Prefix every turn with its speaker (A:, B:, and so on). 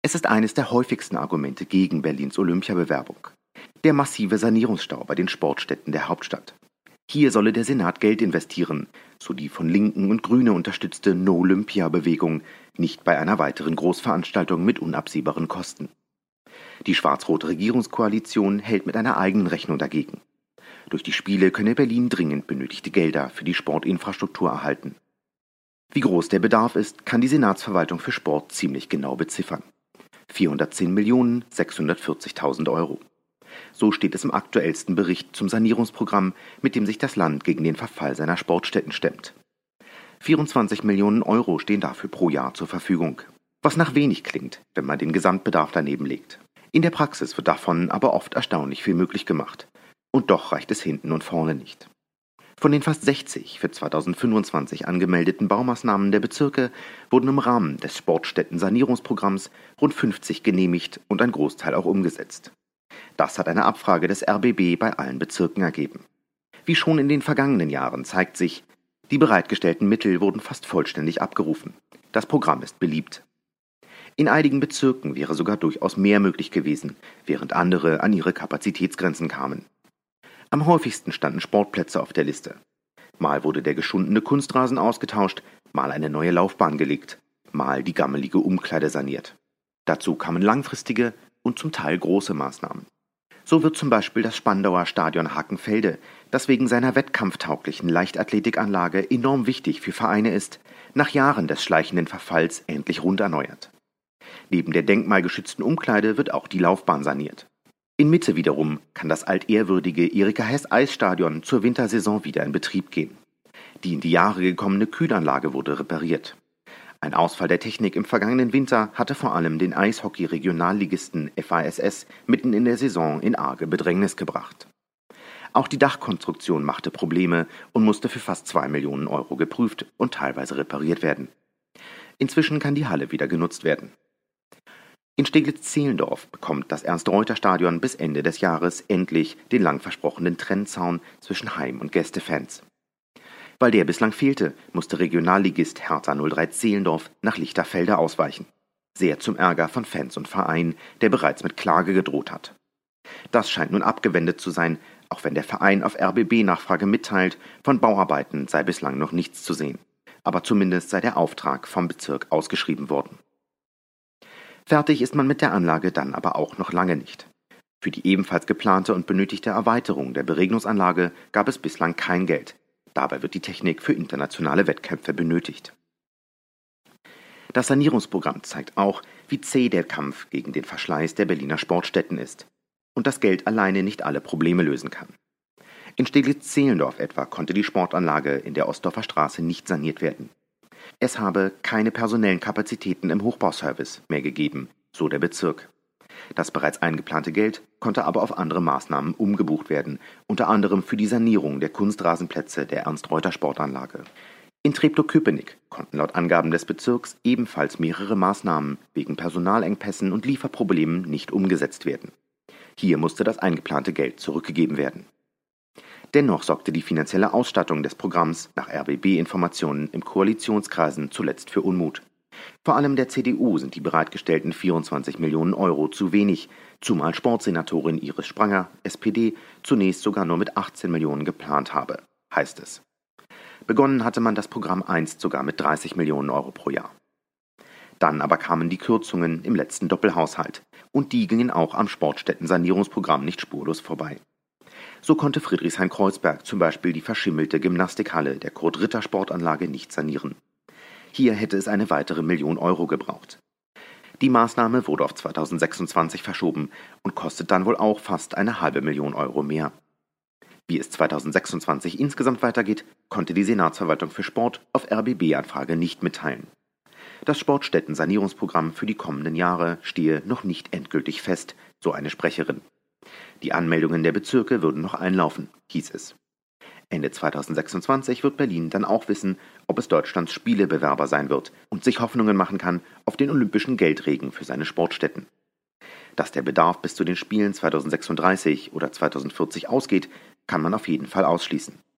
A: Es ist eines der häufigsten Argumente gegen Berlins Olympiabewerbung: der massive Sanierungsstau bei den Sportstätten der Hauptstadt. Hier solle der Senat Geld investieren, so die von Linken und Grüne unterstützte No-Olympia-Bewegung, nicht bei einer weiteren Großveranstaltung mit unabsehbaren Kosten. Die schwarz-rote Regierungskoalition hält mit einer eigenen Rechnung dagegen. Durch die Spiele könne Berlin dringend benötigte Gelder für die Sportinfrastruktur erhalten. Wie groß der Bedarf ist, kann die Senatsverwaltung für Sport ziemlich genau beziffern: 410.640.000 Euro. So steht es im aktuellsten Bericht zum Sanierungsprogramm, mit dem sich das Land gegen den Verfall seiner Sportstätten stemmt. 24 Millionen Euro stehen dafür pro Jahr zur Verfügung, was nach wenig klingt, wenn man den Gesamtbedarf daneben legt. In der Praxis wird davon aber oft erstaunlich viel möglich gemacht. Und doch reicht es hinten und vorne nicht. Von den fast 60 für 2025 angemeldeten Baumaßnahmen der Bezirke wurden im Rahmen des Sportstätten-Sanierungsprogramms rund 50 genehmigt und ein Großteil auch umgesetzt. Das hat eine Abfrage des RBB bei allen Bezirken ergeben. Wie schon in den vergangenen Jahren zeigt sich, die bereitgestellten Mittel wurden fast vollständig abgerufen. Das Programm ist beliebt. In einigen Bezirken wäre sogar durchaus mehr möglich gewesen, während andere an ihre Kapazitätsgrenzen kamen. Am häufigsten standen Sportplätze auf der Liste. Mal wurde der geschundene Kunstrasen ausgetauscht, mal eine neue Laufbahn gelegt, mal die gammelige Umkleide saniert. Dazu kamen langfristige und zum Teil große Maßnahmen. So wird zum Beispiel das Spandauer Stadion Hakenfelde, das wegen seiner wettkampftauglichen Leichtathletikanlage enorm wichtig für Vereine ist, nach Jahren des schleichenden Verfalls endlich rund erneuert. Neben der denkmalgeschützten Umkleide wird auch die Laufbahn saniert. In Mitte wiederum kann das altehrwürdige Erika-Hess-Eisstadion zur Wintersaison wieder in Betrieb gehen. Die in die Jahre gekommene Kühlanlage wurde repariert. Ein Ausfall der Technik im vergangenen Winter hatte vor allem den Eishockey-Regionalligisten FASS mitten in der Saison in arge Bedrängnis gebracht. Auch die Dachkonstruktion machte Probleme und musste für fast 2 Millionen Euro geprüft und teilweise repariert werden. Inzwischen kann die Halle wieder genutzt werden. In Steglitz-Zehlendorf bekommt das Ernst-Reuter-Stadion bis Ende des Jahres endlich den lang versprochenen Trennzaun zwischen Heim- und Gästefans. Weil der bislang fehlte, musste Regionalligist Hertha 03 Zehlendorf nach Lichterfelde ausweichen. Sehr zum Ärger von Fans und Verein, der bereits mit Klage gedroht hat. Das scheint nun abgewendet zu sein, auch wenn der Verein auf RBB-Nachfrage mitteilt, von Bauarbeiten sei bislang noch nichts zu sehen. Aber zumindest sei der Auftrag vom Bezirk ausgeschrieben worden. Fertig ist man mit der Anlage dann aber auch noch lange nicht. Für die ebenfalls geplante und benötigte Erweiterung der Beregnungsanlage gab es bislang kein Geld. Dabei wird die Technik für internationale Wettkämpfe benötigt. Das Sanierungsprogramm zeigt auch, wie zäh der Kampf gegen den Verschleiß der Berliner Sportstätten ist und dass Geld alleine nicht alle Probleme lösen kann. In Steglitz-Zehlendorf etwa konnte die Sportanlage in der Ostdorfer Straße nicht saniert werden. Es habe keine personellen Kapazitäten im Hochbauservice mehr gegeben, so der Bezirk. Das bereits eingeplante Geld konnte aber auf andere Maßnahmen umgebucht werden, unter anderem für die Sanierung der Kunstrasenplätze der Ernst-Reuter-Sportanlage. In Treptow-Köpenick konnten laut Angaben des Bezirks ebenfalls mehrere Maßnahmen wegen Personalengpässen und Lieferproblemen nicht umgesetzt werden. Hier musste das eingeplante Geld zurückgegeben werden. Dennoch sorgte die finanzielle Ausstattung des Programms nach RBB-Informationen im Koalitionskreisen zuletzt für Unmut. Vor allem der CDU sind die bereitgestellten 24 Millionen Euro zu wenig, zumal Sportsenatorin Iris Spranger, SPD, zunächst sogar nur mit 18 Millionen geplant habe, heißt es. Begonnen hatte man das Programm einst sogar mit 30 Millionen Euro pro Jahr. Dann aber kamen die Kürzungen im letzten Doppelhaushalt und die gingen auch am Sportstätten-Sanierungsprogramm nicht spurlos vorbei. So konnte Friedrichshain-Kreuzberg zum Beispiel die verschimmelte Gymnastikhalle der Kurt-Ritter-Sportanlage nicht sanieren. Hier hätte es eine weitere Million Euro gebraucht. Die Maßnahme wurde auf 2026 verschoben und kostet dann wohl auch fast eine halbe Million Euro mehr. Wie es 2026 insgesamt weitergeht, konnte die Senatsverwaltung für Sport auf RBB-Anfrage nicht mitteilen. Das Sportstätten-Sanierungsprogramm für die kommenden Jahre stehe noch nicht endgültig fest, so eine Sprecherin. Die Anmeldungen der Bezirke würden noch einlaufen, hieß es. Ende 2026 wird Berlin dann auch wissen, ob es Deutschlands Spielebewerber sein wird und sich Hoffnungen machen kann auf den olympischen Geldregen für seine Sportstätten. Dass der Bedarf bis zu den Spielen 2036 oder 2040 ausgeht, kann man auf jeden Fall ausschließen.